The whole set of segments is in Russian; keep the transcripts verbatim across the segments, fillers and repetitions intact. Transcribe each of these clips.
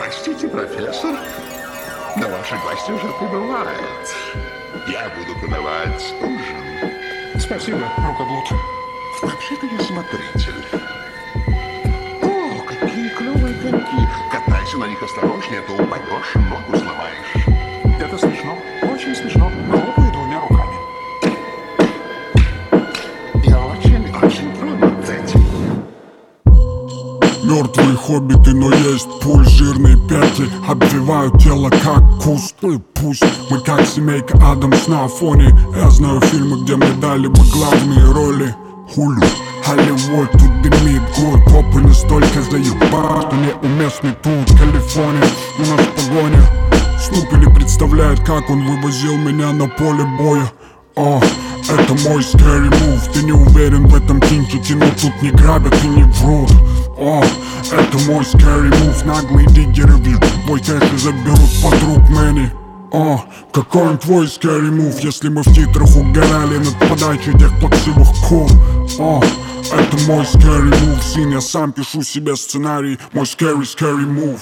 Простите, профессор, но ваши гости уже прибывают. Я буду подавать ужин. Спасибо, рукоблуд. Вообще-то я смотритель. О, какие клевые коньки. Катайся на них осторожнее, а то упадешь и ногу сломаешь. Это смешно, очень смешно. Хлопаю двумя руками. Я очень, очень тронут этим. Мертвые хоббиты, но есть пульс. Жирные пятки обвивают тело как куст. Ну и пусть мы как семейка Адамс на фоне. Я знаю фильмы, где мне дали бы главные роли. Хулю, Холливуд тут дымит год. Попы настолько заебал, что неуместный тут Калифорния. У нас погоня. Снуп или представляет, как он вывозил меня на поле боя. О, это мой scary move. Ты не уверен в этом кинчике, но тут не грабят и не врут. О, это мой scary move. Наглые диггеры бьют твой кэш и заберут подруг Мэнни. О, какой он твой scary move, если мы в титрах угорали над подачей тех плаксивых кур. О, это мой scary move. Сын, я сам пишу себе сценарий. Мой scary scary move.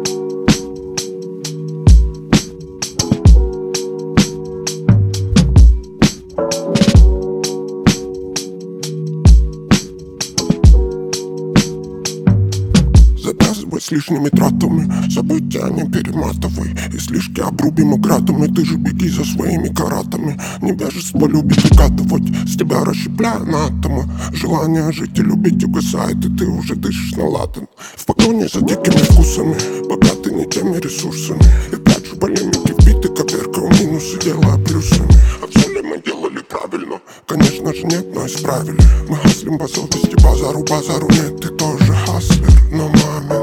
Завязывай с лишними тратами, события не перематывай. И слишком обрубим градами, ты же беги за своими каратами. Невежество любит укатывать, с тебя расщепляя на атомы. Желание жить и любить угасает, и ты уже дышишь на ладан. В погоне за дикими вкусами, богаты не теми ресурсами. Я прячу полемики в биты, коверкаю минусы, делая плюсами. А все ли мы делали правильно? Конечно же нет, но исправили. Мы хаслим по совести, базару, базару нет, ты тоже хаслер. Но мамин,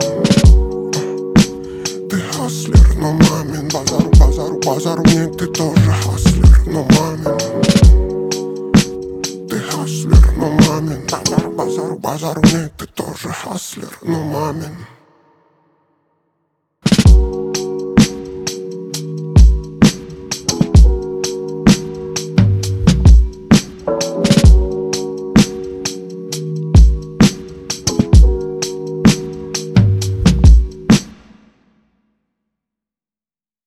ты хаслер, но мамин. Базару, базару, базару нет, ты тоже хаслер. Но мамин, ты хаслер, но мамин. Базару, базару, базару нет, ты тоже хаслер. Но мамин.